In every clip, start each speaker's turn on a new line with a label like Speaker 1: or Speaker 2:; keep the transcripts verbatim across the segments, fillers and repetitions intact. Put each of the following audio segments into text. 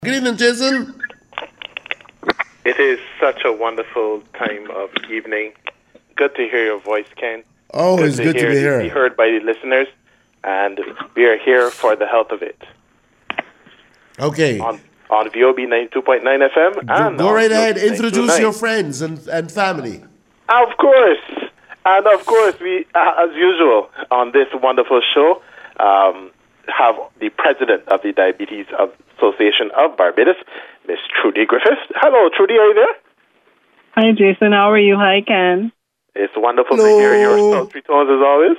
Speaker 1: Good evening, Jason.
Speaker 2: It is such a wonderful time of evening. Good to hear your voice, Ken.
Speaker 1: Always good, good to,
Speaker 2: hear,
Speaker 1: be here.
Speaker 2: Be heard by the listeners, and we are here for the health of it.
Speaker 1: Okay.
Speaker 2: On, on V O B ninety-two point nine F M. And
Speaker 1: Go right ahead.
Speaker 2: V O B
Speaker 1: Introduce your friends and, and family.
Speaker 2: Of course. And of course, we, uh, as usual, on this wonderful show, um, have the president of the Diabetes Association of Barbados, Miss Trudy Griffiths. Hello, Trudy, are you there?
Speaker 3: Hi, Jason. How are you? Hi, Ken.
Speaker 2: It's wonderful
Speaker 1: Hello.
Speaker 2: to hear your sultry tones as always.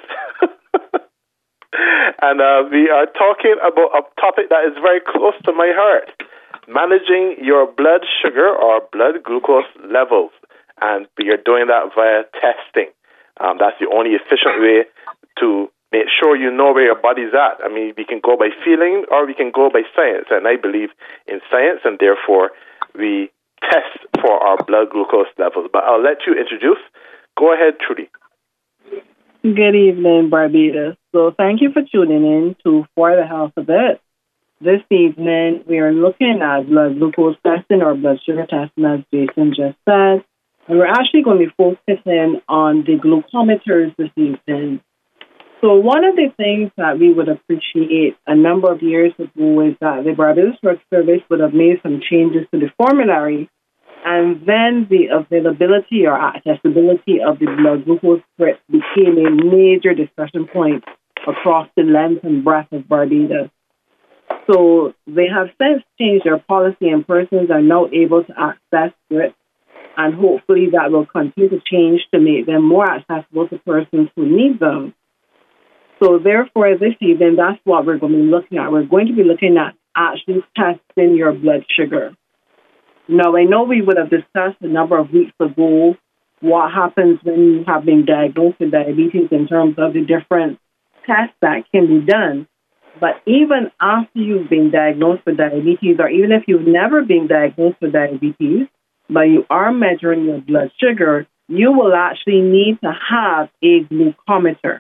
Speaker 2: And uh, we are talking about a topic that is very close to my heart, managing your blood sugar or blood glucose levels. And we are doing that via testing. Um, that's the only efficient way to make sure you know where your body's at. I mean, we can go by feeling or we can go by science. And I believe in science, and therefore we test for our blood glucose levels. But I'll let you introduce. Go ahead, Trudy.
Speaker 3: Good evening, Barbados. So thank you for tuning in to For the Health of It. This evening, we are looking at blood glucose testing or blood sugar testing, as Jason just said. And we're actually going to be focusing on the glucometers this evening. So one of the things that we would appreciate a number of years ago is that the Barbados Drug Service would have made some changes to the formulary, and then the availability or accessibility of the blood glucose script became a major discussion point across the length and breadth of Barbados. So they have since changed their policy, and persons are now able to access scripts, and hopefully that will continue to change to make them more accessible to persons who need them. So therefore, this evening, that's what we're going to be looking at. We're going to be looking at actually testing your blood sugar. Now, I know we would have discussed a number of weeks ago what happens when you have been diagnosed with diabetes in terms of the different tests that can be done. But even after you've been diagnosed with diabetes, or even if you've never been diagnosed with diabetes, but you are measuring your blood sugar, you will actually need to have a glucometer.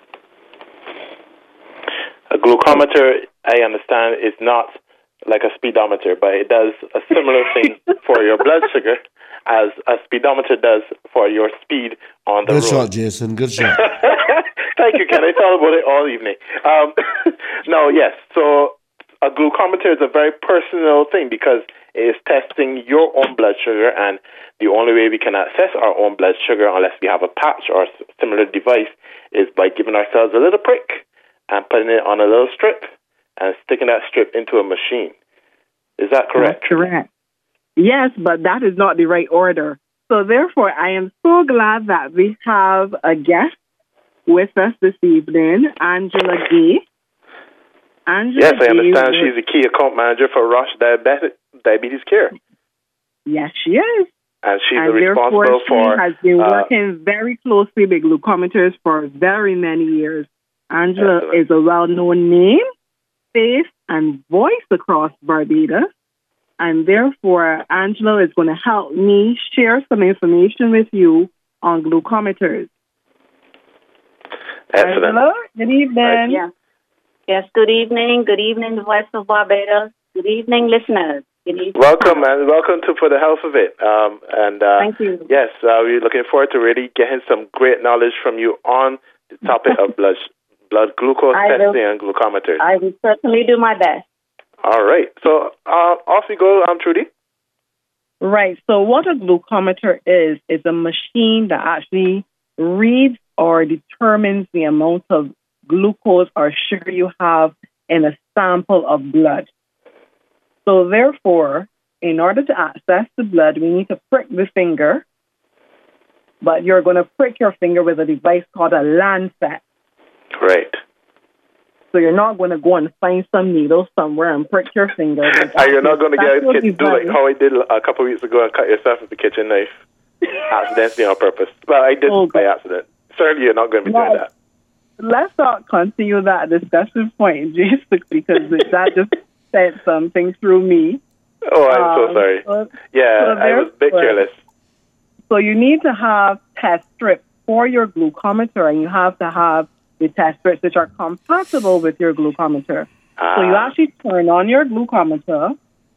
Speaker 2: A glucometer, I understand, is not like a speedometer, but it does a similar thing for your blood sugar as a speedometer does for your speed on the
Speaker 1: Good
Speaker 2: road.
Speaker 1: Good shot, Jason. Good shot.
Speaker 2: Thank you, Ken. I thought about it all evening. Um, no, yes. So a glucometer is a very personal thing because it is testing your own blood sugar, and the only way we can access our own blood sugar, unless we have a patch or similar device, is by giving ourselves a little prick and putting it on a little strip and sticking that strip into a machine. Is that correct?
Speaker 3: That's correct. Yes, but that is not the right order. So therefore, I am so glad that we have a guest with us this evening, Angela Gay. Angela
Speaker 2: yes, I
Speaker 3: Gay
Speaker 2: understand
Speaker 3: was,
Speaker 2: she's a key account manager for Roche Diabetes, Diabetes Care.
Speaker 3: Yes, she is.
Speaker 2: And she's
Speaker 3: and
Speaker 2: responsible
Speaker 3: therefore,
Speaker 2: for...
Speaker 3: she has been
Speaker 2: uh,
Speaker 3: working very closely with glucometers for very many years. Angela
Speaker 2: Excellent.
Speaker 3: is a well-known name, face, and voice across Barbados. And therefore, Angela is going to help me share some information with you on glucometers.
Speaker 2: Excellent.
Speaker 3: Angela, good evening.
Speaker 4: Right. Yes. yes, good evening. Good evening, the Voice of Barbados. Good evening, listeners. Good evening.
Speaker 2: Welcome, and welcome to For the Health of It. Um, and uh,
Speaker 4: Thank you.
Speaker 2: Yes, uh, we're looking forward to really getting some great knowledge from you on the topic of blood blood glucose
Speaker 4: I
Speaker 2: testing
Speaker 4: will,
Speaker 2: and glucometers.
Speaker 4: I will certainly do my best.
Speaker 2: All right. So uh, off we go, um, Trudy.
Speaker 3: Right. So what a glucometer is, is a machine that actually reads or determines the amount of glucose or sugar you have in a sample of blood. So therefore, in order to access the blood, we need to prick the finger, but you're going to prick your finger with a device called a lancet.
Speaker 2: Right.
Speaker 3: So you're not going to go and find some needle somewhere and prick your finger.
Speaker 2: And you're not going to get a kid do like
Speaker 3: device.
Speaker 2: how I did a couple of weeks ago and cut yourself with the kitchen knife accidentally on purpose. Well, I did
Speaker 3: Oh,
Speaker 2: by accident. Certainly, you're not going to be doing that.
Speaker 3: Let's not continue that discussion point, just because that just sent something through me.
Speaker 2: Oh, I'm
Speaker 3: Um,
Speaker 2: so sorry.
Speaker 3: So,
Speaker 2: Yeah,
Speaker 3: so
Speaker 2: I was a bit
Speaker 3: therefore-
Speaker 2: careless.
Speaker 3: So you need to have test strips for your glucometer, and you have to have the test strips which are compatible with your glucometer.
Speaker 2: Ah.
Speaker 3: So you actually turn on your glucometer,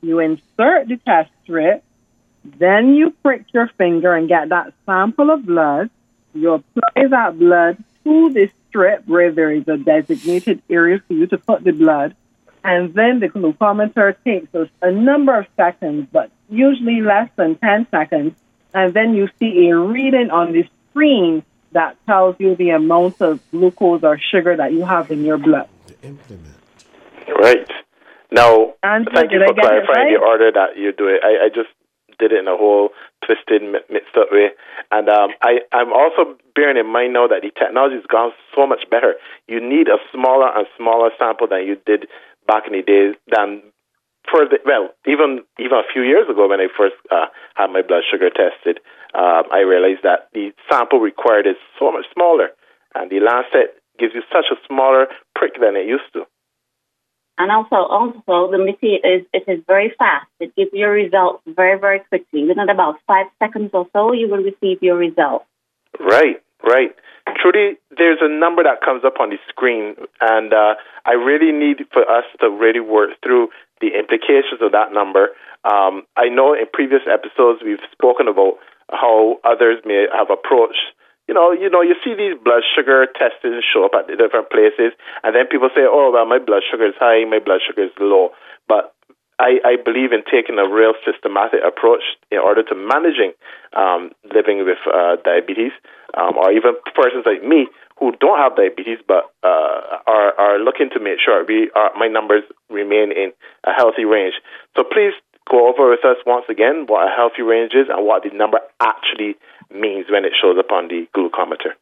Speaker 3: You insert the test strip, then you prick your finger and get that sample of blood. You apply that blood to the strip where there is a designated area for you to put the blood. And then the glucometer takes us a number of seconds, but usually less than ten seconds. And then you see a reading on the screen that tells you the amount of glucose or sugar that you have in your blood.
Speaker 1: Implement.
Speaker 2: Right. Now,
Speaker 3: And
Speaker 2: thank you
Speaker 3: did I
Speaker 2: for
Speaker 3: get it
Speaker 2: clarifying
Speaker 3: right?
Speaker 2: the order that you do it. I, I just did it in a whole twisted, mi- mixed up way. And um, I, I'm also bearing in mind now that the technology has gone so much better. You need a smaller and smaller sample than you did back in the days than for the, well, even even a few years ago when I first uh, had my blood sugar tested, um, I realized that the sample required is so much smaller, and the Lancet gives you such a smaller prick than it used to.
Speaker 4: And also, also the material is it is very fast. It gives you results very, very quickly. Within about five seconds or so, you will receive your result.
Speaker 2: Right, right. Trudy, there's a number that comes up on the screen, and uh, I really need for us to really work through the implications of that number. Um, I know in previous episodes we've spoken about how others may have approached. You know, you know, you see these blood sugar tests show up at the different places, and then people say, "Oh, well, my blood sugar is high, my blood sugar is low." But I, I believe in taking a real systematic approach in order to managing um, living with uh, diabetes, um, or even persons like me who don't have diabetes but uh, are are looking to make sure we are, my numbers remain in a healthy range. So please go over with us once again what a healthy range is and what the number actually means when it shows up on the glucometer.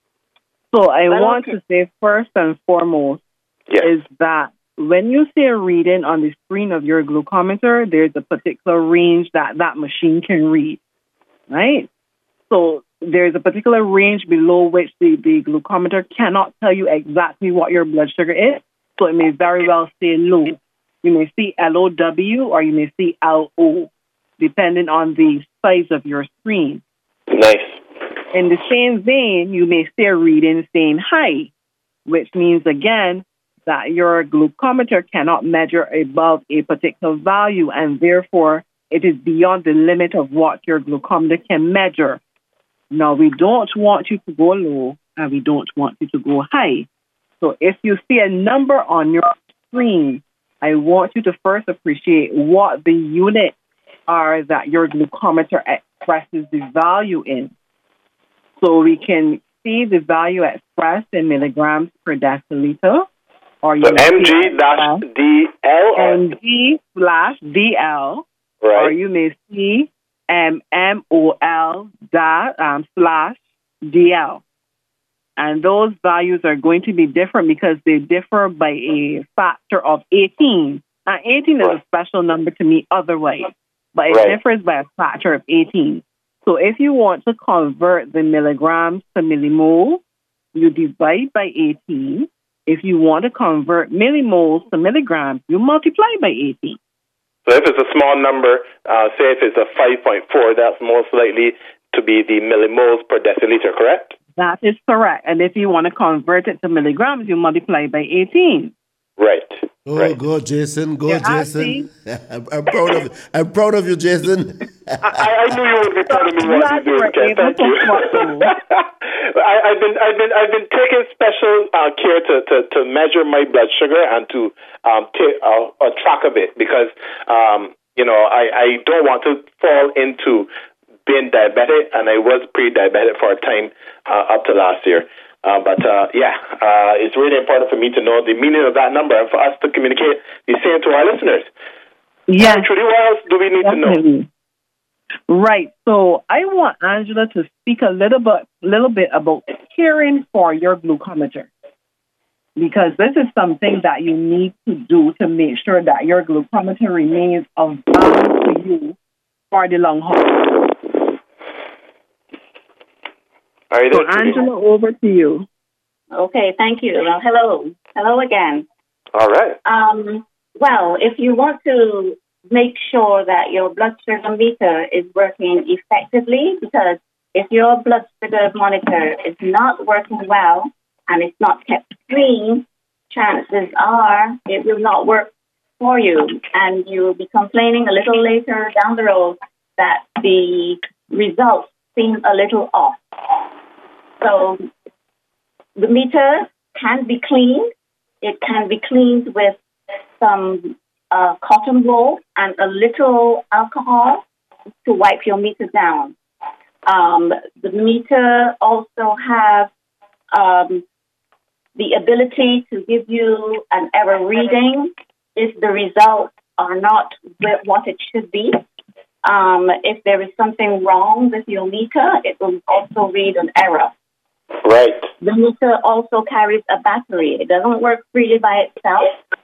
Speaker 3: So I
Speaker 4: Well,
Speaker 3: want
Speaker 4: okay.
Speaker 3: to say first and foremost
Speaker 2: Yes.
Speaker 3: is that when you see a reading on the screen of your glucometer, there's a particular range that that machine can read, right? So there's a particular range below which the, the glucometer cannot tell you exactly what your blood sugar is. So it may very well say low. You may see L O W or you may see L O, depending on the size of your screen.
Speaker 2: Nice.
Speaker 3: In the same vein, you may see a reading saying high, which means, again, that your glucometer cannot measure above a particular value, and therefore it is beyond the limit of what your glucometer can measure. Now, we don't want you to go low, and we don't want you to go high. So if you see a number on your screen, I want you to first appreciate what the units are that your glucometer expresses the value in. So we can see the value expressed in milligrams per deciliter. Or you
Speaker 2: So
Speaker 3: may
Speaker 2: M G
Speaker 3: see it
Speaker 2: dash
Speaker 3: as
Speaker 2: D L or
Speaker 3: M G slash D L, or
Speaker 2: right?
Speaker 3: you may see um, M O L dash um, slash D L. And those values are going to be different because they differ by a factor of eighteen. Now, eighteen is a special number to me otherwise, but it
Speaker 2: Right.
Speaker 3: differs by a factor of eighteen. So if you want to convert the milligrams to millimoles, you divide by eighteen. If you want to convert millimoles to milligrams, you multiply by eighteen.
Speaker 2: So if it's a small number, uh, say if it's a five point four, that's most likely to be the millimoles per deciliter, correct?
Speaker 3: That is correct. And if you want to convert it to milligrams, you multiply by eighteen.
Speaker 2: Right.
Speaker 1: Oh,
Speaker 2: right.
Speaker 1: go, Jason. Go,
Speaker 3: Yeah, I
Speaker 1: Jason. I'm, I'm proud of I'm proud of you, Jason.
Speaker 2: I, I knew you would be proud of me what
Speaker 3: Glad
Speaker 2: you
Speaker 3: you
Speaker 2: do,
Speaker 3: were
Speaker 2: Ken.
Speaker 3: able
Speaker 2: Thank
Speaker 3: to
Speaker 2: you.
Speaker 3: spot those.
Speaker 2: I, I've been, I've been, I've been taking special uh, care to, to, to measure my blood sugar and to um, take a, a track of it because um, you know I, I don't want to fall into being diabetic, and I was pre-diabetic for a time uh, up to last year. Uh, but uh, yeah, uh, it's really important for me to know the meaning of that number and for us to communicate the same to our listeners.
Speaker 3: Yes.
Speaker 2: Trudy, what else do we need to know?
Speaker 3: Definitely. Right. So I want Angela to speak a little bit, little bit about caring for your glucometer, because this is something that you need to do to make sure that your glucometer remains of value to you for the long haul.
Speaker 2: Are you
Speaker 3: So
Speaker 2: there, Trudy?
Speaker 3: Angela, over to you.
Speaker 4: Okay, thank you. Well, hello. Hello again.
Speaker 2: All right.
Speaker 4: Um, well, if you want to make sure that your blood sugar meter is working effectively, because if your blood sugar monitor is not working well and it's not kept clean, chances are it will not work for you, and you'll be complaining a little later down the road that the results seem a little off. So the meter can be cleaned. It can be cleaned with some uh, cotton wool and a little alcohol to wipe your meter down. Um, the meter also has um, the ability to give you an error reading if the results are not what it should be. Um, if there is something wrong with your meter, it will also read an error.
Speaker 2: Right.
Speaker 4: The meter also carries a battery. It doesn't work freely by itself.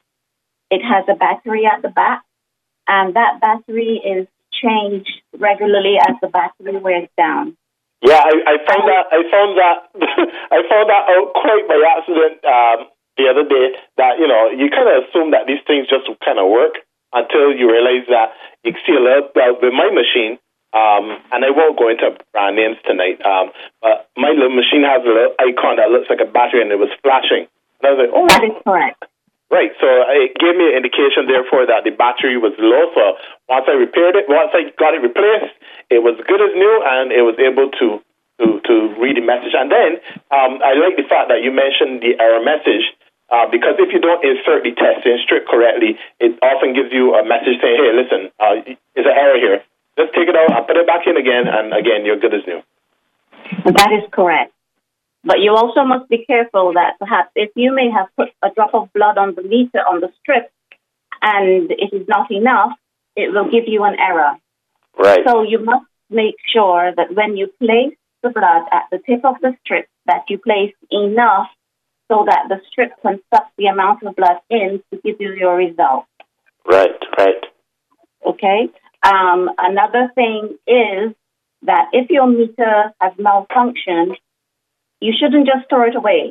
Speaker 4: It has a battery at the back, and that battery is changed regularly as the battery wears down.
Speaker 2: Yeah, I, I found that I found that I found that out quite by accident um, the other day. That you know you kind of assume that these things just kind of work until you realize that you see a little. Well, with my machine, um, and I won't go into brand names tonight. Um, but my little machine has a little icon that looks like a battery, and it was flashing. And I was like, oh,
Speaker 4: that is correct.
Speaker 2: Right, so it gave me an indication, therefore, that the battery was low. So once I repaired it, once I got it replaced, it was good as new, and it was able to to, to read the message. And then um, I like the fact that you mentioned the error message, uh, because if you don't insert the test in strip correctly, it often gives you a message saying, hey, listen, uh, there's an error here. Just take it out and put it back in again, and again, you're good as new.
Speaker 4: That is correct. But you also must be careful that perhaps if you may have put a drop of blood on the meter on the strip and it is not enough, it will give you an error.
Speaker 2: Right.
Speaker 4: So you must make sure that when you place the blood at the tip of the strip, that you place enough so that the strip can suck the amount of blood in to give you your result.
Speaker 2: Right, right.
Speaker 4: Okay. Um, another thing is that if your meter has malfunctioned, you shouldn't just throw it away.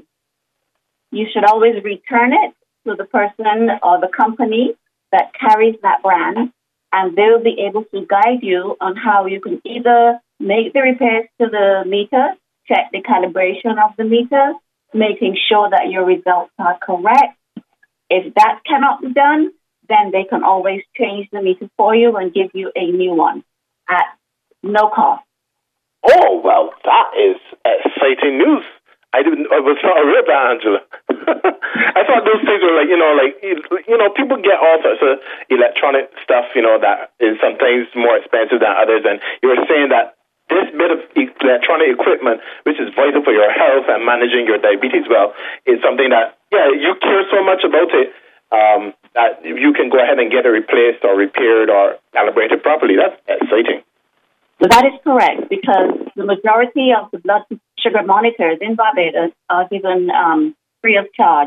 Speaker 4: You should always return it to the person or the company that carries that brand, and they'll be able to guide you on how you can either make the repairs to the meter, check the calibration of the meter, making sure that your results are correct. If that cannot be done, then they can always change the meter for you and give you a new one at no cost.
Speaker 2: Oh, well, that is exciting news. I didn't. I was not aware of that, Angela. I thought those things were like, you know, like, you know, people get all sorts of electronic stuff, you know, that is sometimes more expensive than others. And you were saying that this bit of electronic equipment, which is vital for your health and managing your diabetes well, is something that, yeah, you care so much about it um, that you can go ahead and get it replaced or repaired or calibrated properly. That's exciting.
Speaker 4: Well, that is correct, because the majority of the blood sugar monitors in Barbados are given um, free of charge.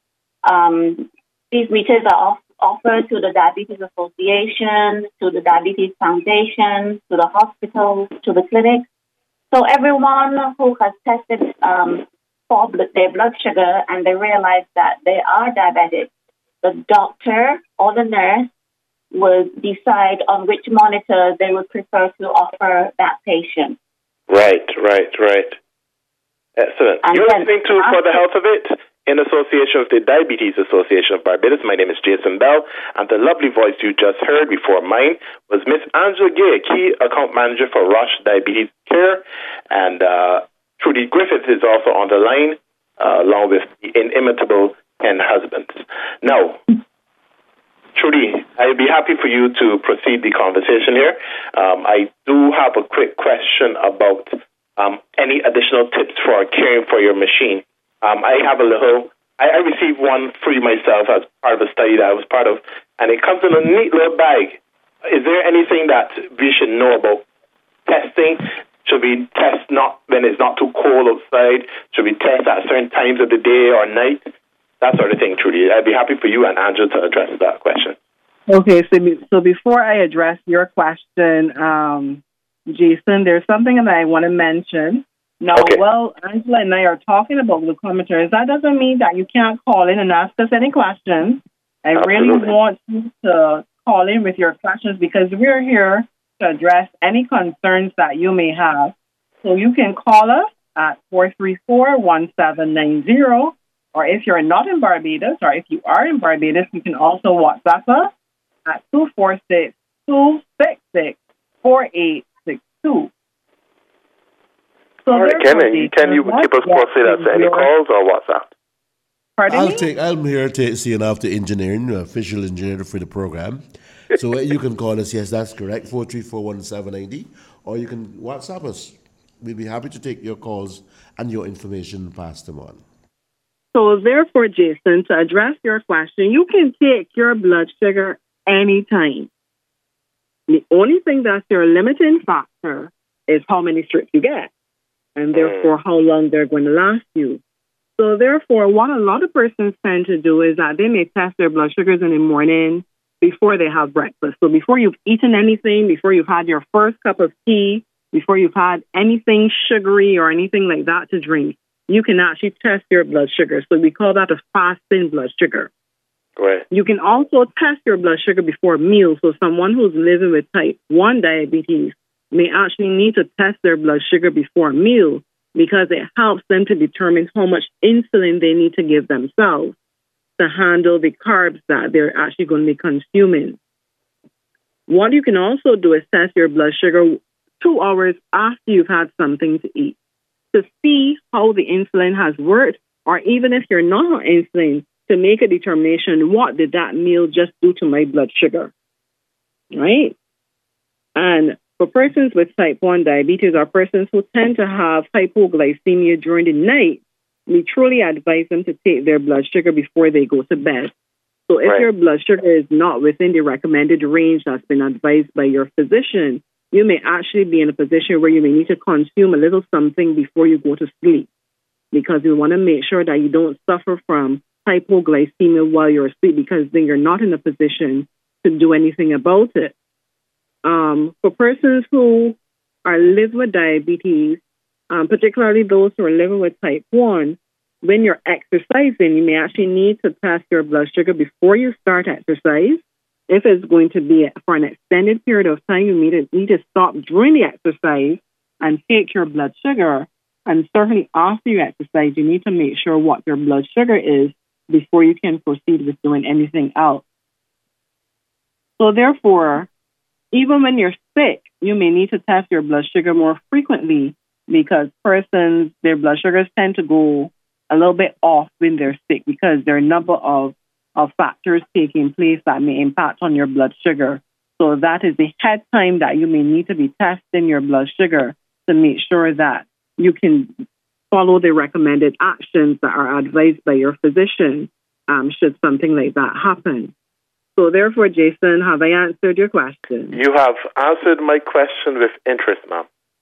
Speaker 4: Um, these meters are off- offered to the Diabetes Association, to the Diabetes Foundation, to the hospitals, to the clinics. So everyone who has tested um, for bl- their blood sugar and they realize that they are diabetic, the doctor or the nurse will decide on which monitor they would prefer to offer that patient.
Speaker 2: Right, right, right. Excellent.
Speaker 4: And
Speaker 2: You're
Speaker 4: then,
Speaker 2: listening to For the Health of It in association with the Diabetes Association of Barbados. My name is Jason Bell, and the lovely voice you just heard before mine was Miss Angela Gay, Key Account Manager for Roche Diabetes Care, and uh, Trudy Griffith is also on the line, uh, along with the inimitable Ken Husbands. Now, Trudy, I'd be happy for you to proceed the conversation here. Um, I do have a quick question about um, any additional tips for caring for your machine. Um, I have a little, I, I received one free myself as part of a study that I was part of, and it comes in a neat little bag. Is there anything that we should know about testing? Should we test not when it's not too cold outside? Should we test at certain times of the day or night? That sort of thing, Trudy. I'd be happy for you and Angela to address that question.
Speaker 3: Okay, so be, so before I address your question, um, Jason, there's something that I want to mention. Now,
Speaker 2: okay.
Speaker 3: Well, Angela and I are talking about glucometers. That doesn't mean that you can't call in and ask us any questions. I
Speaker 2: Absolutely.
Speaker 3: really want you to call in with your questions because we're here to address any concerns that you may have. So you can call us at four three four, one seven nine zero. Or if you're not in Barbados, or if you are in Barbados, you can also WhatsApp us at two four six, two six six, four eight six two. So
Speaker 2: All right, Ken, can you keep us posted as to any calls or WhatsApp?
Speaker 3: Pardon
Speaker 1: I'll
Speaker 3: me?
Speaker 1: take. I'm here to see after engineering, uh, official engineer for the program. So uh, you can call us. Yes, that's correct. Four three four one seven nine zero, or you can WhatsApp us. We'd be happy to take your calls and your information and pass them on.
Speaker 3: So therefore, Jason, to address your question, you can take your blood sugar anytime. The only thing that's your limiting factor is how many strips you get, and therefore how long they're going to last you. So therefore, what a lot of persons tend to do is that they may test their blood sugars in the morning before they have breakfast. So before you've eaten anything, before you've had your first cup of tea, before you've had anything sugary or anything like that to drink, you can actually test your blood sugar. So we call that a fasting blood sugar.
Speaker 2: Right.
Speaker 3: You can also test your blood sugar before meals. So someone who's living with type one diabetes may actually need to test their blood sugar before a meal, because it helps them to determine how much insulin they need to give themselves to handle the carbs that they're actually going to be consuming. What you can also do is test your blood sugar two hours after you've had something to eat to see how the insulin has worked, or even if you're not on insulin, to make a determination, what did that meal just do to my blood sugar, right? And for persons with type one diabetes, or persons who tend to have hypoglycemia during the night, we truly advise them to take their blood sugar before they go to bed. So if
Speaker 2: Right.
Speaker 3: your blood sugar is not within the recommended range that's been advised by your physician, you may actually be in a position where you may need to consume a little something before you go to sleep, because we want to make sure that you don't suffer from hypoglycemia while you're asleep, because then you're not in a position to do anything about it. Um, for persons who are living with diabetes, um, particularly those who are living with type one, when you're exercising, you may actually need to test your blood sugar before you start exercise. If it's going to be for an extended period of time, you need to, need to stop during the exercise and take your blood sugar. And certainly after you exercise, you need to make sure what your blood sugar is before you can proceed with doing anything else. So therefore, even when you're sick, you may need to test your blood sugar more frequently, because persons, their blood sugars tend to go a little bit off when they're sick, because there are a number of, of factors taking place that may impact on your blood sugar. So that is the head time that you may need to be testing your blood sugar to make sure that you can follow the recommended actions that are advised by your physician um, should something like that happen. So therefore, Jason, have I answered your question?
Speaker 2: You have answered my question with interest, ma'am.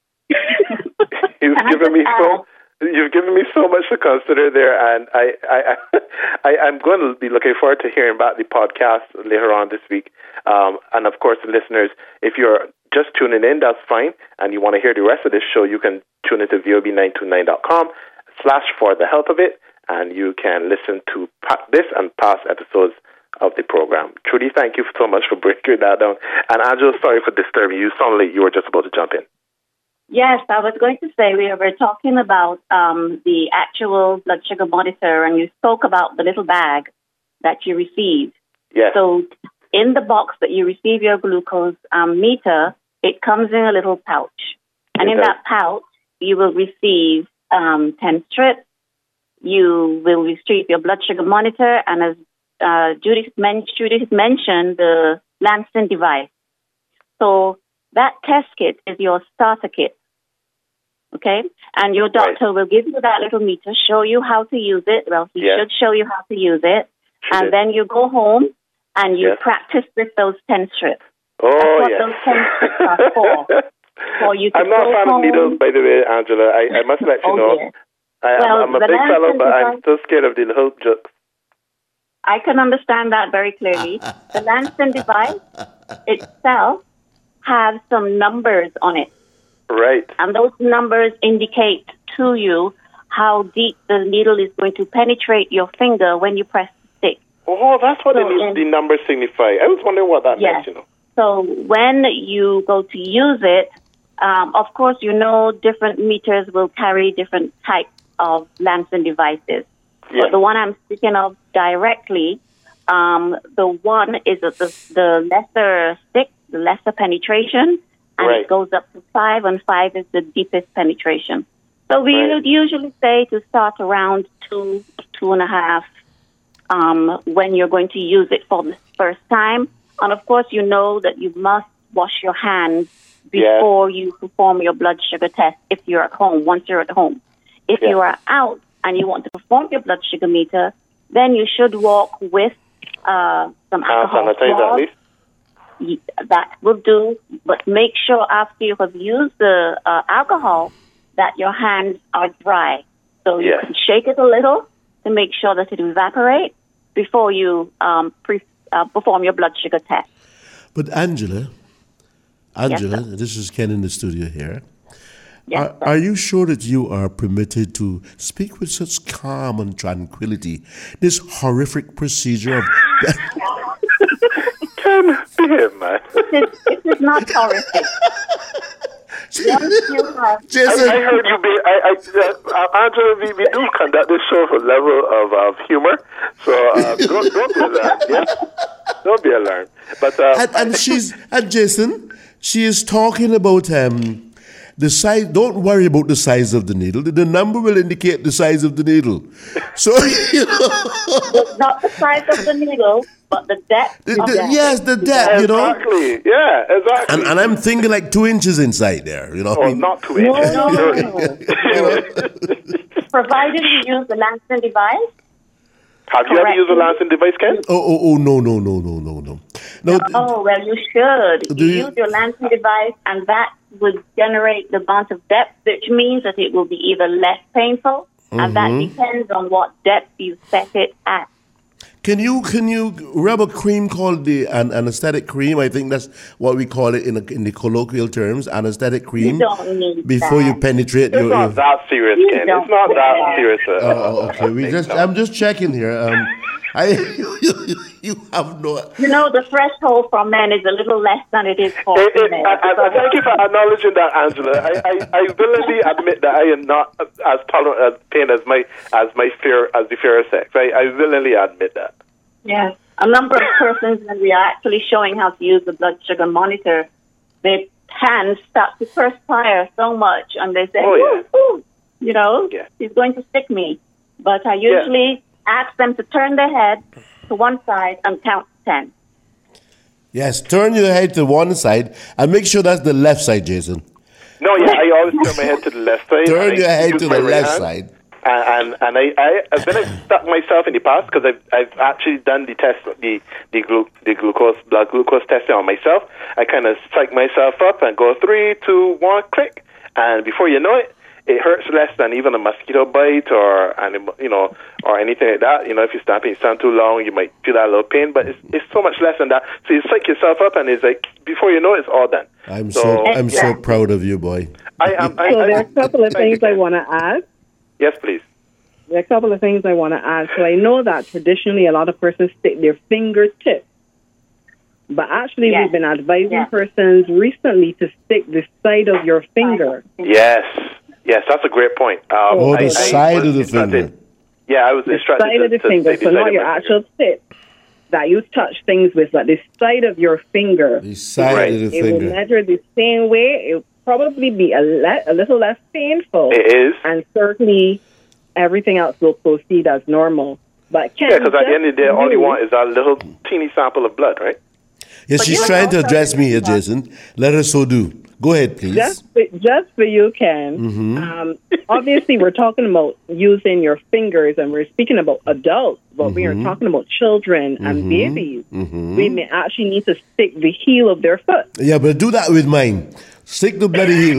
Speaker 2: You've given me so you've given me so much to consider there, and I I, I I'm going to be looking forward to hearing about the podcast later on this week. Um, and of course, listeners, if you're just tuning in, that's fine, and you want to hear the rest of this show, you can tune into V O B nine two nine dot com slash for the help of it, and you can listen to this and past episodes of the program. Trudy, thank you so much for breaking that down. And Angela, sorry for disturbing you. Sounded like you were just about to jump in.
Speaker 4: Yes, I was going to say we were talking about um, the actual blood sugar monitor, and you spoke about the little bag that you received.
Speaker 2: Yes.
Speaker 4: So in the box that you receive your glucose um, meter, it comes in a little pouch. And
Speaker 2: It
Speaker 4: in
Speaker 2: does.
Speaker 4: that pouch, you will receive um, ten strips. You will receive your blood sugar monitor, and as uh, Judith, men- Judith mentioned, the Lansing device. So that test kit is your starter kit, okay? And your doctor will give you that little meter, show you how to use it. Well, he
Speaker 2: Yes.
Speaker 4: should show you how to use it.
Speaker 2: She
Speaker 4: and
Speaker 2: did.
Speaker 4: then you go home and you
Speaker 2: Yes.
Speaker 4: practice with those ten strips.
Speaker 2: Oh,
Speaker 4: That's what
Speaker 2: yes.
Speaker 4: those ten strips are for. For you to
Speaker 2: I'm not
Speaker 4: go
Speaker 2: a fan
Speaker 4: home.
Speaker 2: of needles, by the way, Angela. I, I must let you
Speaker 4: Oh,
Speaker 2: know.
Speaker 4: dear.
Speaker 2: I,
Speaker 4: Well,
Speaker 2: I'm, I'm a
Speaker 4: the
Speaker 2: big fellow,
Speaker 4: Lansing
Speaker 2: but I'm
Speaker 4: device-
Speaker 2: still scared of the little jokes.
Speaker 4: I can understand that very clearly. The Lansing device itself has some numbers on it.
Speaker 2: Right.
Speaker 4: And those numbers indicate to you how deep the needle is going to penetrate your finger when you press the stick.
Speaker 2: Oh, that's what
Speaker 4: So
Speaker 2: the,
Speaker 4: in-
Speaker 2: the numbers signify. I was wondering what that
Speaker 4: Yes.
Speaker 2: meant, you know.
Speaker 4: So when you go to use it, um, of course, you know different meters will carry different types of Lansing devices.
Speaker 2: Yeah.
Speaker 4: But the one I'm speaking of directly, um, the one is the, the lesser stick, the lesser penetration, and
Speaker 2: Right.
Speaker 4: it goes up to five, and five is the deepest penetration. So we
Speaker 2: Right.
Speaker 4: would usually say to start around two, two and a half, um, when you're going to use it for the first time. And of course, you know that you must wash your hands
Speaker 2: Yes.
Speaker 4: before you perform your blood sugar test if you're at home, once you're at home. If
Speaker 2: Yes.
Speaker 4: you are out and you want to perform your blood sugar meter, then you should walk with uh, some
Speaker 2: Hand
Speaker 4: alcohol
Speaker 2: sanitizer at
Speaker 4: swabs.
Speaker 2: least.
Speaker 4: Y- That will do, but make sure after you have used the uh, alcohol that your hands are dry. So you
Speaker 2: Yes.
Speaker 4: can shake it a little to make sure that it evaporates before you um, pre- uh, perform your blood sugar test.
Speaker 1: But Angela, Angela,
Speaker 4: sir.
Speaker 1: this is Ken in the studio here.
Speaker 4: Yes,
Speaker 1: Are,
Speaker 4: sir.
Speaker 1: are you sure that you are permitted to speak with such calm and tranquility? This horrific procedure of
Speaker 2: Ken, behave, man.
Speaker 4: It is, it is not horrific. Once you have
Speaker 2: I,
Speaker 1: Jason.
Speaker 2: I heard you be. I, I, uh, Angela, we, we do conduct this show for a level of, of humor, so uh, don't, don't be alarmed. Yeah? Don't be alarmed. But uh,
Speaker 1: and, and she's and Jason, she is talking about um the size. Don't worry about the size of the needle. The, the number will indicate the size of the needle. So you know,
Speaker 4: It's not the size of the needle, but the depth.
Speaker 1: the,
Speaker 4: of
Speaker 1: the,
Speaker 4: the
Speaker 1: yes, the depth. You know,
Speaker 2: exactly. Yeah, exactly.
Speaker 1: and, and I'm thinking like two inches inside there. You know, what I
Speaker 2: oh,
Speaker 1: mean?
Speaker 2: not too
Speaker 4: No,
Speaker 2: inches.
Speaker 4: no,
Speaker 2: Sure.
Speaker 4: no. Provided you use the Lansing device.
Speaker 2: Have you ever
Speaker 4: Correct.
Speaker 2: used a Lansing device, Ken?
Speaker 1: Oh, oh, oh, no, no, no, no, no, no. No,
Speaker 4: Oh, well, you should.
Speaker 1: Do
Speaker 4: You
Speaker 1: you-
Speaker 4: use your Lansing device, and that would generate the amount of depth, which means that it will be either less painful, and that depends on what depth you set it at.
Speaker 1: Can you can you rub a cream called the an anesthetic cream? I think that's what we call it in a, in the colloquial terms, anesthetic cream.
Speaker 4: You don't need
Speaker 1: before you
Speaker 4: that.
Speaker 1: penetrate
Speaker 2: It's
Speaker 1: your.
Speaker 2: not
Speaker 1: your
Speaker 2: that serious,
Speaker 4: You
Speaker 2: Ken.
Speaker 4: don't
Speaker 2: It's not
Speaker 4: do
Speaker 2: that
Speaker 4: that.
Speaker 2: serious. Uh,
Speaker 1: oh, okay. We just I'm just checking here. Um, I you, you, you have no.
Speaker 4: You know, the threshold for men is a little less than it is for
Speaker 2: It- it-
Speaker 4: females.
Speaker 2: I, I, I thank you for acknowledging that, Angela. I, I, I willingly admit that I am not as tolerant as pain as my as my fear as the fear of sex. I, I willingly admit that.
Speaker 4: Yes. A number of persons, when we are actually showing how to use the blood sugar monitor, their hands start to perspire so much, and they say,
Speaker 2: Oh, yeah.
Speaker 4: ooh, ooh, you know,
Speaker 2: Yeah.
Speaker 4: he's going to stick me. But I usually ask them to turn their head to one side and count to ten.
Speaker 1: Yes, turn your head to one side and make sure that's the left side, Jason.
Speaker 2: No, yeah, I always turn my head to the left side.
Speaker 1: Turn
Speaker 2: and I
Speaker 1: your head
Speaker 2: use
Speaker 1: to
Speaker 2: my
Speaker 1: the
Speaker 2: right
Speaker 1: left
Speaker 2: hand.
Speaker 1: side.
Speaker 2: And and, and I, I I've been stuck myself in the past because I've I've actually done the test the the, glu- the glucose blood glucose testing on myself. I kind of psych myself up and go three, two, one, click, and before you know it, it hurts less than even a mosquito bite or anim- you know or anything like that. You know, if you stop and you stand too long, you might feel that little pain, but it's it's so much less than that. So you psych yourself up, and it's like before you know it, it's all done.
Speaker 1: I'm so, I'm so
Speaker 4: Exactly.
Speaker 1: proud of you, boy.
Speaker 2: I am. I,
Speaker 3: So
Speaker 2: I,
Speaker 3: there are a couple of
Speaker 2: thank you,
Speaker 3: things I
Speaker 2: Ken.
Speaker 3: want to add.
Speaker 2: Yes, please.
Speaker 3: There are a couple of things I want to add. So I know that traditionally a lot of persons stick their fingertips, but actually
Speaker 4: Yes.
Speaker 3: we've been advising
Speaker 4: Yes.
Speaker 3: persons recently to stick the side of your finger.
Speaker 2: Yes, yes, that's a great point. Um,
Speaker 1: Oh,
Speaker 3: I-
Speaker 1: the
Speaker 3: I
Speaker 1: side
Speaker 2: was
Speaker 1: of the
Speaker 2: instructed-
Speaker 1: finger.
Speaker 2: Yeah, I was
Speaker 3: The
Speaker 2: instructed
Speaker 3: side
Speaker 2: to,
Speaker 3: of the
Speaker 2: to
Speaker 3: finger,
Speaker 2: say the
Speaker 3: so
Speaker 2: side
Speaker 3: not
Speaker 2: of
Speaker 3: your
Speaker 2: my
Speaker 3: actual
Speaker 2: finger.
Speaker 3: tip that you touch things with, but the side of your finger.
Speaker 1: The side
Speaker 2: Right.
Speaker 1: of the
Speaker 3: It will
Speaker 1: finger.
Speaker 3: measure the same way. It will probably be a, le- a little less painful,
Speaker 2: It is.
Speaker 3: and certainly everything else will proceed as normal. But Ken,
Speaker 2: Yeah, because at the end of the day, all you
Speaker 3: you-
Speaker 2: want is that little teeny sample of blood, right?
Speaker 1: Yes,
Speaker 4: But
Speaker 1: she's
Speaker 4: you
Speaker 1: trying to
Speaker 4: also
Speaker 1: address me here,
Speaker 4: think that-
Speaker 1: Jason. Let her so do. Go ahead, please.
Speaker 3: Just for, just for you, Ken.
Speaker 1: Mm-hmm.
Speaker 3: Um, obviously, we're talking about using your fingers, and we're speaking about adults, but we are
Speaker 1: Mm-hmm.
Speaker 3: talking about children and babies. We may actually need to stick the heel of their foot.
Speaker 1: Yeah, but do that with mine. Stick the bloody heel.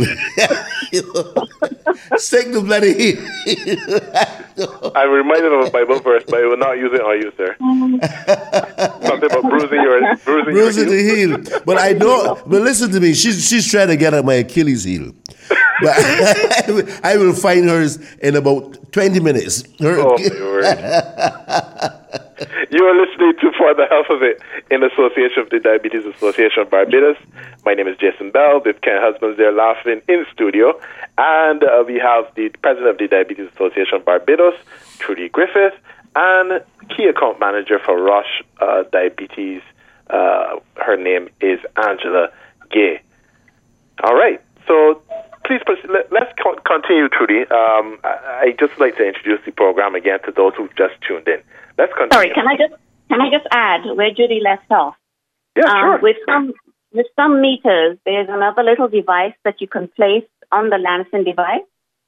Speaker 1: Stick the bloody heel.
Speaker 2: I'm reminded of a Bible verse, but I will not use it on you, sir. Something about bruising your bruising,
Speaker 1: Bruising
Speaker 2: your
Speaker 1: the
Speaker 2: heel.
Speaker 1: heel. But I know, but listen to me. She's she's trying to get at my Achilles heel. But I will, I will find hers in about twenty minutes. Her,
Speaker 2: Oh, my word. You are listening to For the Health of It in association with the Diabetes Association of Barbados. My name is Jason Bell. With Ken Husbands there laughing in studio. And uh, we have the president of the Diabetes Association of Barbados, Trudy Griffith, and key account manager for Roche uh, Diabetes. Uh, her name is Angela Gay. All right. So please, let, let's continue, Trudy. Um, I, I just like to introduce the program again to those who've just tuned in. Let's continue.
Speaker 4: Sorry, can I just can I just add where Judy left off?
Speaker 2: Yeah,
Speaker 4: um,
Speaker 2: sure.
Speaker 4: With some with some meters, there's another little device that you can place on the Lansing device.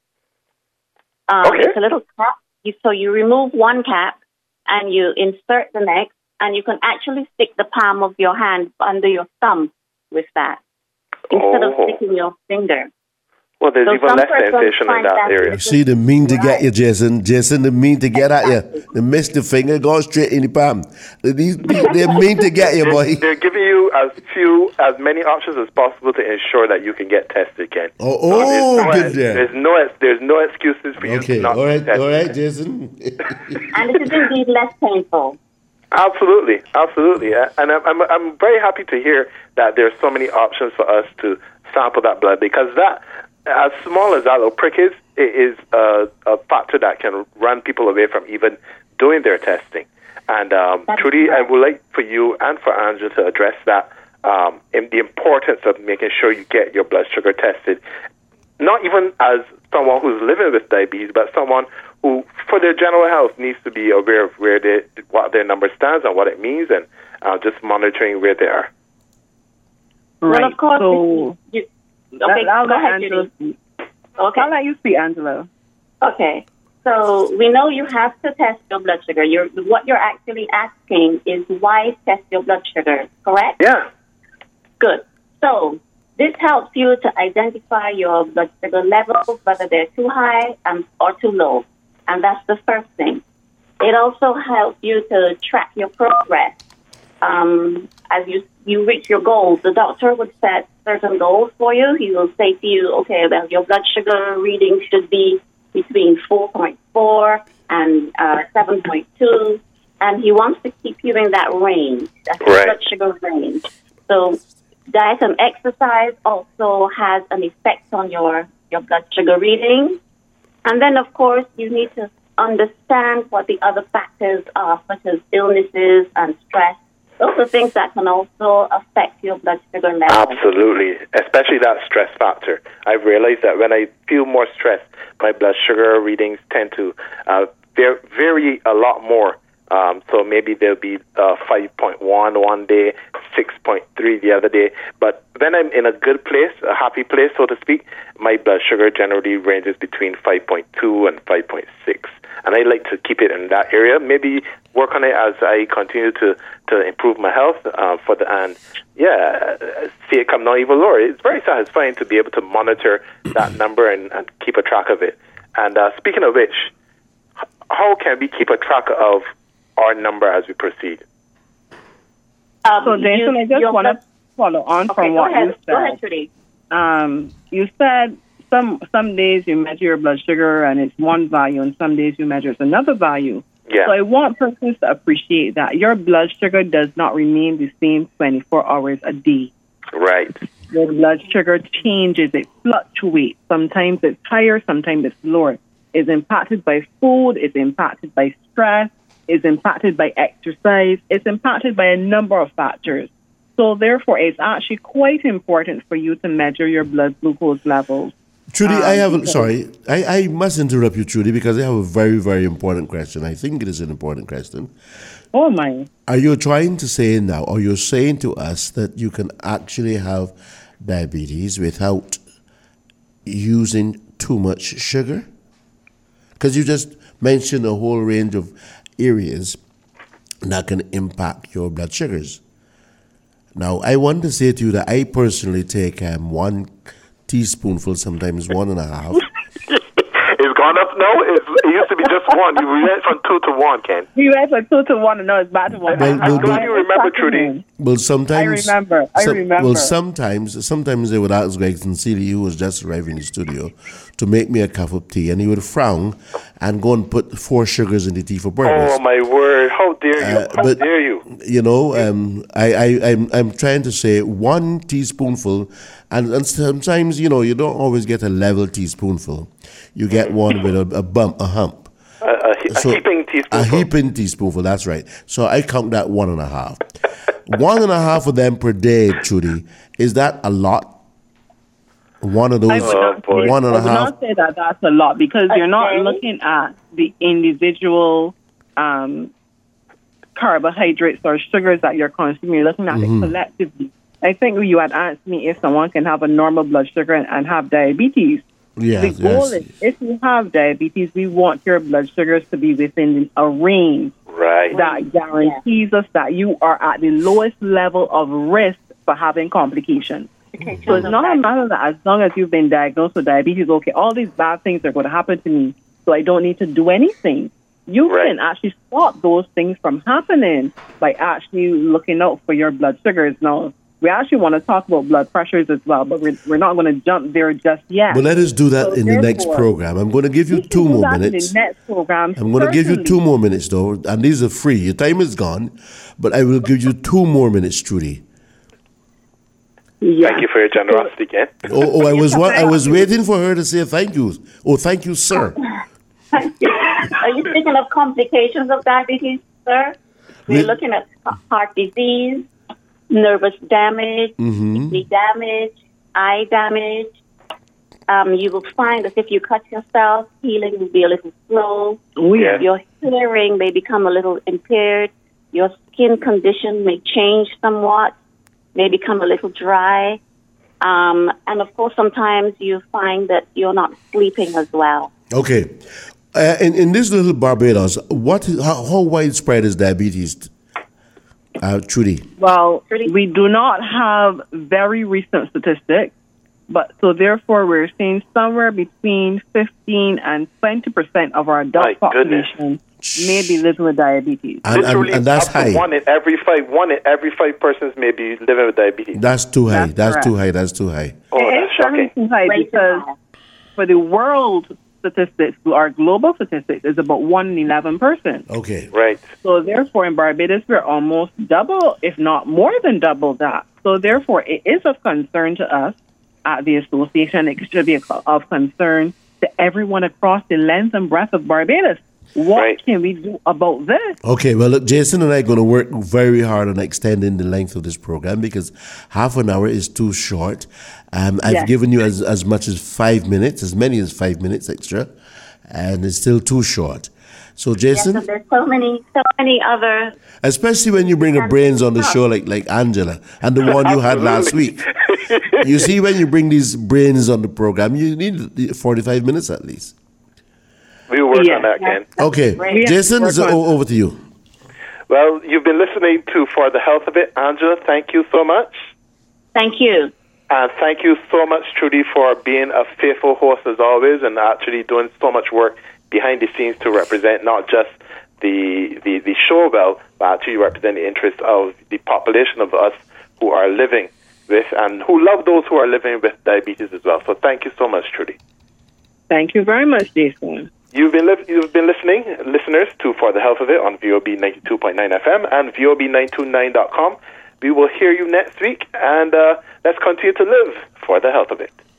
Speaker 4: Um,
Speaker 2: okay.
Speaker 4: It's a little cap. You, so you remove one cap and you insert the next, and you can actually stick the palm of your hand under your thumb with that instead
Speaker 2: oh.
Speaker 4: of sticking your finger.
Speaker 2: Well, there's
Speaker 4: so
Speaker 2: even less sensation in that, that area.
Speaker 1: You see, they mean to get you, Jason. Jason, they mean to get exactly. at you. They miss the finger, go straight in the palm. They, they mean to get you, boy.
Speaker 2: They're giving you as few, as many options as possible to ensure that you can get tested, Ken.
Speaker 1: Oh, oh
Speaker 2: so no,
Speaker 1: good there.
Speaker 2: There's no, there's no excuses for you
Speaker 1: okay.
Speaker 2: to not
Speaker 1: all right,
Speaker 2: test.
Speaker 1: all right, Jason.
Speaker 4: And it is indeed less painful.
Speaker 2: Absolutely, absolutely. And I'm, I'm, I'm very happy to hear that there's so many options for us to sample that blood, because that, as small as that little prick is, it is a, a factor that can run people away from even doing their testing. And um, Trudy, right. I would like for you and for Angela to address that, um, in the importance of making sure you get your blood sugar tested, not even as someone who's living with diabetes, but someone who, for their general health, needs to be aware of where they, what their number stands and what it means, and uh, just monitoring where they are.
Speaker 3: Right.
Speaker 4: Well, of course,
Speaker 3: so,
Speaker 4: you, okay,
Speaker 3: I'll
Speaker 4: go
Speaker 3: let
Speaker 4: ahead,
Speaker 3: Angela
Speaker 4: Judy.
Speaker 3: speak.
Speaker 4: Okay.
Speaker 3: I'll let you speak, Angela.
Speaker 4: Okay. So we know you have to test your blood sugar. You're, what you're actually asking is why test your blood sugar, correct?
Speaker 2: Yeah.
Speaker 4: Good. So this helps you to identify your blood sugar levels, whether they're too high um, or too low. And that's the first thing. It also helps you to track your progress. Um, as you you reach your goals, the doctor would set certain goals for you. He will say to you, okay, well, your blood sugar reading should be between four point four and uh, seven point two, and he wants to keep you in that range, that
Speaker 2: right.
Speaker 4: blood sugar range. So diet and exercise also has an effect on your, your blood sugar reading. And then, of course, you need to understand what the other factors are, such as illnesses and stress. Those are things that can also affect your blood sugar level.
Speaker 2: Absolutely, especially that stress factor. I've realized that when I feel more stressed, my blood sugar readings tend to uh, vary a lot more. Um, so maybe there'll be uh, five point one one day, six point three the other day. But when I'm in a good place, a happy place, so to speak, my blood sugar generally ranges between five point two and five point six. And I like to keep it in that area. Maybe work on it as I continue to, to improve my health uh, for the and yeah, see it come down even lower. It's very satisfying to be able to monitor that number and, and keep a track of it. And uh, speaking of which, how can we keep a track of our number as we proceed?
Speaker 4: Um,
Speaker 3: so, Jason, I just want to follow on
Speaker 4: okay,
Speaker 3: from what
Speaker 4: ahead.
Speaker 3: you said.
Speaker 4: Go ahead, Trudy.
Speaker 3: Um, you said some some days you measure your blood sugar and it's one value, and some days you measure it's another value.
Speaker 2: Yeah.
Speaker 3: So I want persons to appreciate that your blood sugar does not remain the same twenty-four hours a day.
Speaker 2: Right.
Speaker 3: Your blood sugar changes, it fluctuates. Sometimes it's higher, sometimes it's lower. It's impacted by food, it's impacted by stress, it's impacted by exercise, it's impacted by a number of factors. So therefore, it's actually quite important for you to measure your blood glucose levels.
Speaker 1: Trudy,
Speaker 3: um,
Speaker 1: I have, sorry, I, I must interrupt you, Trudy, because I have a very, very important question. I think it is an important question.
Speaker 3: Oh, my.
Speaker 1: Are you trying to say now, or you're saying to us that you can actually have diabetes without using too much sugar? Because you just mentioned a whole range of areas that can impact your blood sugars. Now, I want to say to you that I personally take um, one teaspoonful, sometimes one and a half.
Speaker 2: It's gone up now? It's, it used to be just one. You went from two to one, Ken.
Speaker 3: We went from two to one, and now it's back to one.
Speaker 1: Well,
Speaker 2: I
Speaker 1: well,
Speaker 2: don't
Speaker 1: well-
Speaker 2: you remember, Trudy?
Speaker 1: Well, sometimes
Speaker 3: I remember, I remember.
Speaker 1: Well, sometimes, sometimes they would ask Gregson Seeley, who was just arriving in the studio, to make me a cup of tea, and he would frown and go and put four sugars in the tea for breakfast.
Speaker 2: Oh, my word. How dare you?
Speaker 1: Uh,
Speaker 2: How
Speaker 1: but-
Speaker 2: dare you?
Speaker 1: You know, um, I, I, I'm, I'm trying to say one teaspoonful, and, and sometimes, you know, you don't always get a level teaspoonful. You get one with a, a bump, a hump.
Speaker 2: A, a, he- a
Speaker 1: So,
Speaker 2: heaping teaspoonful.
Speaker 1: A heaping teaspoonful, that's right. So I count that one and a half. one and a half of them per day, Trudy. Is that a lot? One of those,
Speaker 3: I would not
Speaker 2: boy.
Speaker 3: say,
Speaker 1: one and
Speaker 3: I
Speaker 1: a
Speaker 3: would
Speaker 1: half.
Speaker 3: not say that that's a lot because you're not
Speaker 4: Okay.
Speaker 3: looking at the individual um, carbohydrates or sugars that you're consuming. You're looking at
Speaker 1: Mm-hmm.
Speaker 3: it collectively. I think you had asked me if someone can have a normal blood sugar and, and have diabetes.
Speaker 1: Yes,
Speaker 3: the goal
Speaker 1: yes.
Speaker 3: is if you have diabetes, we want your blood sugars to be within a range
Speaker 2: Right.
Speaker 3: that guarantees us that you are at the lowest level of risk for having complications. So it's not a matter that as long as you've been diagnosed with diabetes, okay, all these bad things are going to happen to me, so I don't need to do anything. You
Speaker 2: Right.
Speaker 3: can actually stop those things from happening by actually looking out for your blood sugars. Now, we actually want to talk about blood pressures as well, but we're, we're not going to jump there just yet.
Speaker 1: But let us do that
Speaker 3: So
Speaker 1: in the next
Speaker 3: therefore,
Speaker 1: program. I'm going to give you
Speaker 3: We can
Speaker 1: two
Speaker 3: do
Speaker 1: more
Speaker 3: that in
Speaker 1: minutes.
Speaker 3: the next program.
Speaker 1: I'm going to give you
Speaker 3: certainly.
Speaker 1: two more minutes, though, and these are free. Your time is gone, but I will give you two more minutes, Trudy.
Speaker 3: Yeah.
Speaker 2: Thank you for your generosity, Ken.
Speaker 1: Oh, oh I was wa- I was waiting for her to say thank you. Oh, thank you, sir.
Speaker 4: Are you speaking of complications of diabetes, sir? We're
Speaker 1: We-
Speaker 4: looking at heart disease, nervous damage,
Speaker 1: Mm-hmm.
Speaker 4: kidney damage, eye damage. Um, you will find that if you cut yourself, healing will be a little slow.
Speaker 3: Oh, yeah.
Speaker 4: Your hearing may become a little impaired. Your skin condition may change somewhat, may become a little dry. Um, and of course, sometimes you find that you're not sleeping as well.
Speaker 1: Okay. Uh, in, in this little Barbados, what is, how, how widespread is diabetes, uh, Trudy?
Speaker 3: Well,
Speaker 4: Pretty-
Speaker 3: we do not have very recent statistics, but so therefore we're seeing somewhere between fifteen and twenty percent of our adult
Speaker 2: My goodness.
Speaker 3: population may be living with diabetes.
Speaker 1: And, and,
Speaker 2: Literally,
Speaker 1: and that's
Speaker 2: up to
Speaker 1: high.
Speaker 2: One in every five, one in every five persons may be living with diabetes.
Speaker 1: That's too high.
Speaker 3: That's
Speaker 1: That's,
Speaker 3: correct.
Speaker 1: too high. That's too high.
Speaker 2: Oh,
Speaker 3: It
Speaker 2: that's
Speaker 3: is certainly
Speaker 2: shocking.
Speaker 3: too high
Speaker 4: Way too
Speaker 3: because
Speaker 4: high.
Speaker 3: for the world statistics, our global statistics is about one in eleven person.
Speaker 1: Okay.
Speaker 2: Right.
Speaker 3: So therefore, in Barbados, we're almost double, if not more than double that. So therefore, it is of concern to us at the association. It should be of concern to everyone across the length and breadth of Barbados. What
Speaker 2: Right.
Speaker 3: can we do about this?
Speaker 1: Okay, well, look, Jason and I are going to work very hard on extending the length of this program because half an hour is too short. Um, I've
Speaker 3: Yes.
Speaker 1: given you as, as much as five minutes, as many as five minutes extra, and it's still too short. So,
Speaker 4: Yes,
Speaker 1: Jason,
Speaker 4: and there's so many, so many other.
Speaker 1: especially when you bring the brains on the show like, like Angela and the one you had last week. You see, when you bring these brains on the program, you need forty-five minutes at least.
Speaker 2: We will work
Speaker 3: Yeah.
Speaker 2: on that, Ken.
Speaker 1: Okay,
Speaker 4: Great.
Speaker 1: Jason, it's
Speaker 3: Work on-
Speaker 1: o- over to you.
Speaker 2: Well, you've been listening to For the Health of It. Angela, thank you so much.
Speaker 4: Thank you.
Speaker 2: And thank you so much, Trudy, for being a faithful host as always and actually doing so much work behind the scenes to represent not just the, the, the show well, but actually represent the interests of the population of us who are living with and who love those who are living with diabetes as well. So thank you so much, Trudy.
Speaker 3: Thank you very much, Jason.
Speaker 2: You've been li- you've been listening, listeners, to For the Health of It on V O B ninety-two point nine F M and V O B nine two nine dot com. We will hear you next week, and uh, let's continue to live for the health of it.